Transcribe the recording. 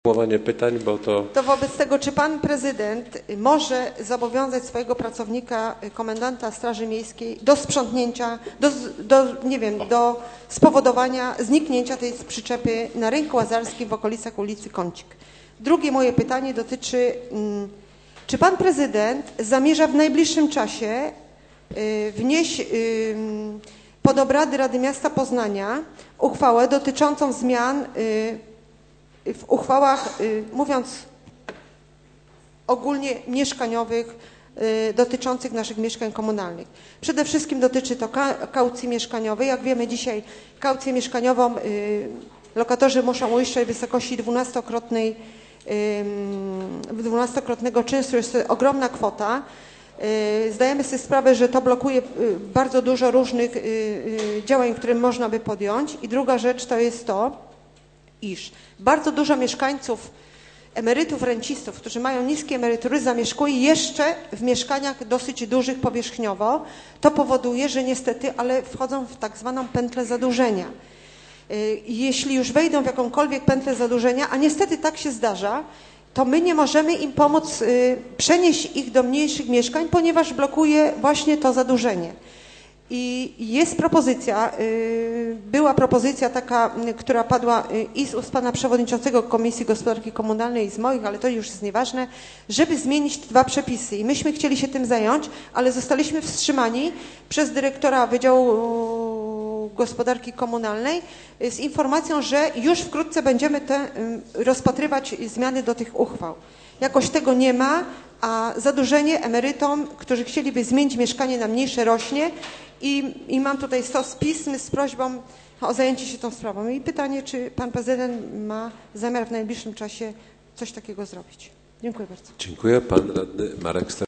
Formułowanie pytań, bo To wobec tego, czy pan prezydent może zobowiązać swojego pracownika, komendanta Straży Miejskiej do sprzątnięcia, do spowodowania zniknięcia tej przyczepy na Rynku Łazarskim w okolicach ulicy Kącik? Drugie moje pytanie dotyczy, czy pan prezydent zamierza w najbliższym czasie wnieść pod obrady Rady Miasta Poznania uchwałę dotyczącą zmian w uchwałach, mówiąc ogólnie, mieszkaniowych, dotyczących naszych mieszkań komunalnych. Przede wszystkim dotyczy to kaucji mieszkaniowej. Jak wiemy, dzisiaj kaucję mieszkaniową lokatorzy muszą uiszczać w wysokości 12-krotnego czynszu. Jest to ogromna kwota. Zdajemy sobie sprawę, że to blokuje bardzo dużo różnych działań, które można by podjąć. I druga rzecz to jest to, iż bardzo dużo mieszkańców, emerytów, rencistów, którzy mają niskie emerytury, zamieszkuje jeszcze w mieszkaniach dosyć dużych powierzchniowo. To powoduje, że niestety, ale wchodzą w tak zwaną pętlę zadłużenia. Jeśli już wejdą w jakąkolwiek pętlę zadłużenia, a niestety tak się zdarza, to my nie możemy im pomóc przenieść ich do mniejszych mieszkań, ponieważ blokuje właśnie to zadłużenie. I jest propozycja, była propozycja taka, która padła i z ust pana przewodniczącego Komisji Gospodarki Komunalnej i z moich, ale to już jest nieważne, żeby zmienić te dwa przepisy. I myśmy chcieli się tym zająć, ale zostaliśmy wstrzymani przez dyrektora Wydziału Gospodarki Komunalnej z informacją, że już wkrótce będziemy rozpatrywać zmiany do tych uchwał. Jakoś tego nie ma, a zadłużenie emerytom, którzy chcieliby zmienić mieszkanie na mniejsze, rośnie i mam tutaj stos pism z prośbą o zajęcie się tą sprawą. I pytanie, czy pan prezydent ma zamiar w najbliższym czasie coś takiego zrobić? Dziękuję bardzo. dziękuję. Pan radny Marek